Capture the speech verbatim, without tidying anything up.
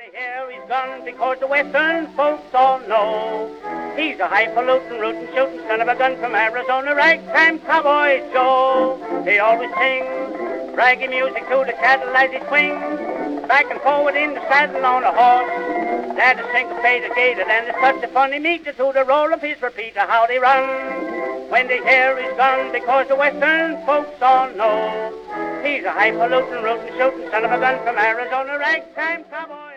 they hear he's gone because the western folks all know he's a highfalutin, rootin', shootin' son of a gun from Arizona, ragtime cowboy Joe. He always sings raggy music to the cattle as he swings back and forward in the saddle on a horse that is syncopated, gated, and it's such a funny meter to the roll of his repeater how they run when they hear he's gone because the western folks all know he's a highfalutin, rootin', shootin' son of a gun from Arizona, ragtime cowboy.